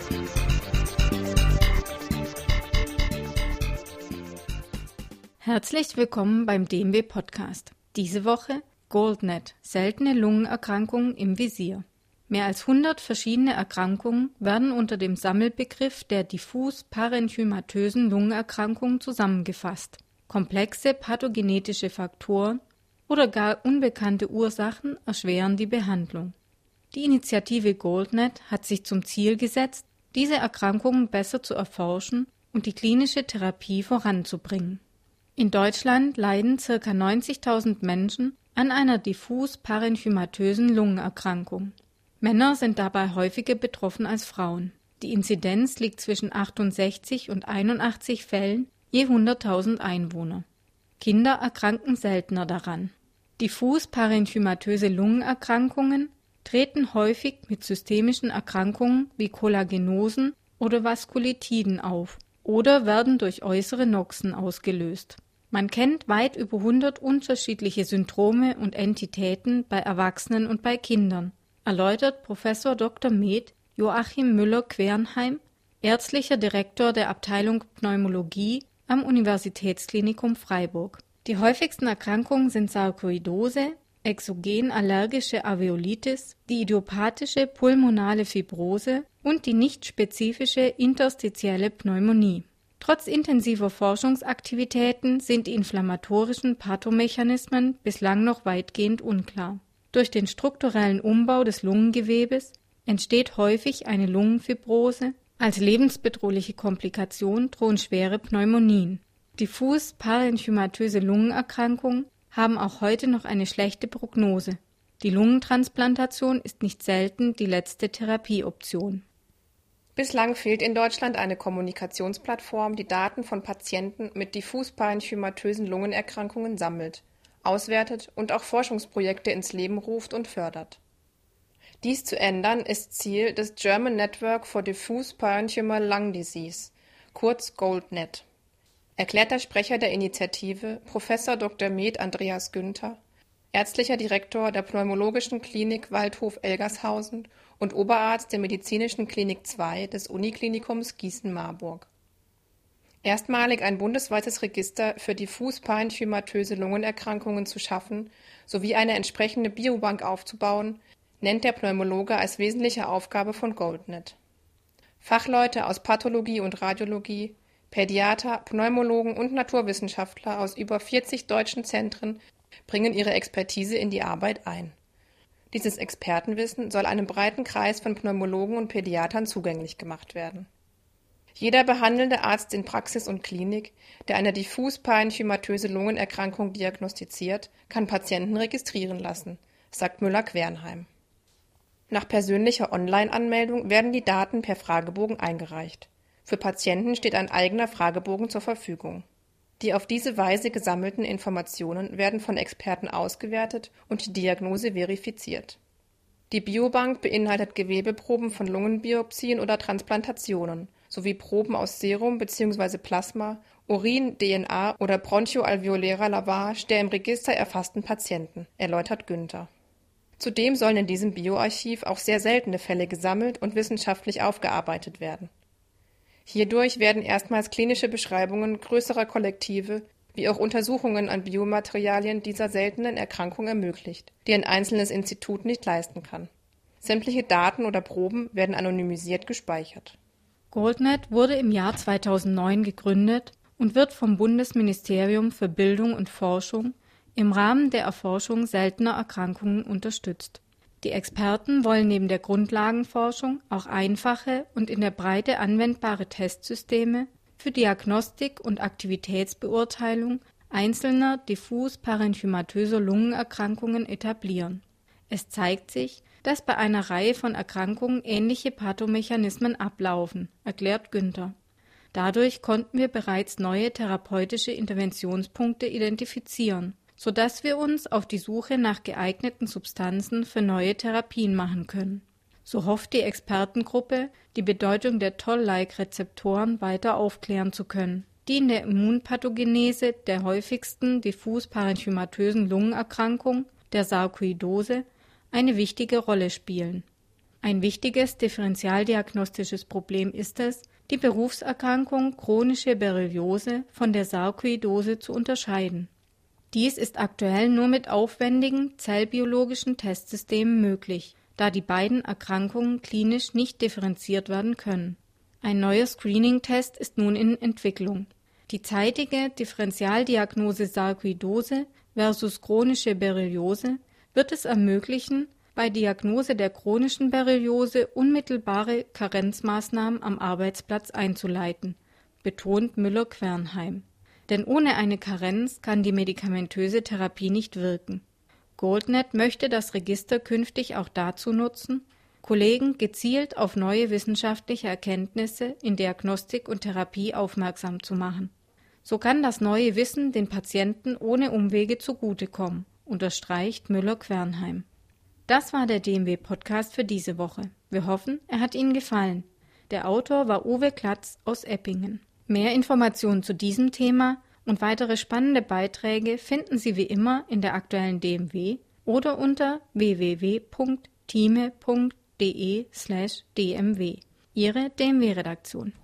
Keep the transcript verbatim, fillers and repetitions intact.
Herzlich willkommen beim D M W-Podcast. Diese Woche GoldNet, seltene Lungenerkrankungen im Visier. Mehr als hundert verschiedene Erkrankungen werden unter dem Sammelbegriff der diffus-parenchymatösen Lungenerkrankungen zusammengefasst. Komplexe pathogenetische Faktoren oder gar unbekannte Ursachen erschweren die Behandlung. Die Initiative GoldNet hat sich zum Ziel gesetzt, diese Erkrankungen besser zu erforschen und die klinische Therapie voranzubringen. In Deutschland leiden ca. neunzigtausend Menschen an einer diffus-parenchymatösen Lungenerkrankung. Männer sind dabei häufiger betroffen als Frauen. Die Inzidenz liegt zwischen achtundsechzig und einundachtzig Fällen je hunderttausend Einwohner. Kinder erkranken seltener daran. Diffus-parenchymatöse Lungenerkrankungen treten häufig mit systemischen Erkrankungen wie Kollagenosen oder Vaskulitiden auf oder werden durch äußere Noxen ausgelöst. Man kennt weit über hundert unterschiedliche Syndrome und Entitäten bei Erwachsenen und bei Kindern, erläutert Professor Doktor med. Joachim Müller-Quernheim, ärztlicher Direktor der Abteilung Pneumologie am Universitätsklinikum Freiburg. Die häufigsten Erkrankungen sind Sarkoidose, exogen-allergische Alveolitis, die idiopathische pulmonale Fibrose und die nicht spezifische interstitielle Pneumonie. Trotz intensiver Forschungsaktivitäten sind die inflammatorischen Pathomechanismen bislang noch weitgehend unklar. Durch den strukturellen Umbau des Lungengewebes entsteht häufig eine Lungenfibrose. Als lebensbedrohliche Komplikation drohen schwere Pneumonien. Diffus-parenchymatöse Lungenerkrankungen haben auch heute noch eine schlechte Prognose. Die Lungentransplantation ist nicht selten die letzte Therapieoption. Bislang fehlt in Deutschland eine Kommunikationsplattform, die Daten von Patienten mit diffus-parenchymatösen Lungenerkrankungen sammelt, auswertet und auch Forschungsprojekte ins Leben ruft und fördert. Dies zu ändern ist Ziel des German Network for Diffuse Parenchymal Lung Disease, kurz GoldNet, erklärt der Sprecher der Initiative, Professor Doktor med. Andreas Günther, ärztlicher Direktor der Pneumologischen Klinik Waldhof-Elgershausen und Oberarzt der Medizinischen Klinik zwei des Uniklinikums Gießen-Marburg. Erstmalig ein bundesweites Register für diffus-parenchymatöse Lungenerkrankungen zu schaffen sowie eine entsprechende Biobank aufzubauen, nennt der Pneumologe als wesentliche Aufgabe von GoldNet. Fachleute aus Pathologie und Radiologie, Pädiater, Pneumologen und Naturwissenschaftler aus über vierzig deutschen Zentren bringen ihre Expertise in die Arbeit ein. Dieses Expertenwissen soll einem breiten Kreis von Pneumologen und Pädiatern zugänglich gemacht werden. Jeder behandelnde Arzt in Praxis und Klinik, der eine diffus-parenchymatöse Lungenerkrankung diagnostiziert, kann Patienten registrieren lassen, sagt Müller-Quernheim. Nach persönlicher Online-Anmeldung werden die Daten per Fragebogen eingereicht. Für Patienten steht ein eigener Fragebogen zur Verfügung. Die auf diese Weise gesammelten Informationen werden von Experten ausgewertet und die Diagnose verifiziert. Die Biobank beinhaltet Gewebeproben von Lungenbiopsien oder Transplantationen sowie Proben aus Serum bzw. Plasma, Urin, D N A oder bronchoalveolärer Lavage der im Register erfassten Patienten, erläutert Günther. Zudem sollen in diesem Bioarchiv auch sehr seltene Fälle gesammelt und wissenschaftlich aufgearbeitet werden. Hierdurch werden erstmals klinische Beschreibungen größerer Kollektive wie auch Untersuchungen an Biomaterialien dieser seltenen Erkrankung ermöglicht, die ein einzelnes Institut nicht leisten kann. Sämtliche Daten oder Proben werden anonymisiert gespeichert. GoldNet wurde im Jahr zweitausendneun gegründet und wird vom Bundesministerium für Bildung und Forschung im Rahmen der Erforschung seltener Erkrankungen unterstützt. Die Experten wollen neben der Grundlagenforschung auch einfache und in der Breite anwendbare Testsysteme für Diagnostik und Aktivitätsbeurteilung einzelner diffus-parenchymatöser Lungenerkrankungen etablieren. Es zeigt sich, dass bei einer Reihe von Erkrankungen ähnliche Pathomechanismen ablaufen, erklärt Günther. Dadurch konnten wir bereits neue therapeutische Interventionspunkte identifizieren, sodass wir uns auf die Suche nach geeigneten Substanzen für neue Therapien machen können. So hofft die Expertengruppe, die Bedeutung der Toll-like-Rezeptoren weiter aufklären zu können, die in der Immunpathogenese der häufigsten diffus-parenchymatösen Lungenerkrankung, der Sarkoidose, eine wichtige Rolle spielen. Ein wichtiges differentialdiagnostisches Problem ist es, die Berufserkrankung chronische Berliose von der Sarkoidose zu unterscheiden. Dies ist aktuell nur mit aufwendigen zellbiologischen Testsystemen möglich, da die beiden Erkrankungen klinisch nicht differenziert werden können. Ein neuer Screening-Test ist nun in Entwicklung. Die zeitige Differentialdiagnose Sarkoidose versus chronische Berliose wird es ermöglichen, bei Diagnose der chronischen Berliose unmittelbare Karenzmaßnahmen am Arbeitsplatz einzuleiten, betont Müller-Quernheim. Denn ohne eine Karenz kann die medikamentöse Therapie nicht wirken. GoldNet möchte das Register künftig auch dazu nutzen, Kollegen gezielt auf neue wissenschaftliche Erkenntnisse in Diagnostik und Therapie aufmerksam zu machen. So kann das neue Wissen den Patienten ohne Umwege zugutekommen, unterstreicht Müller-Quernheim. Das war der D M W-Podcast für diese Woche. Wir hoffen, er hat Ihnen gefallen. Der Autor war Uwe Klatz aus Eppingen. Mehr Informationen zu diesem Thema und weitere spannende Beiträge finden Sie wie immer in der aktuellen D M W oder unter w w w punkt time punkt de slash d m w. Ihre D M W-Redaktion.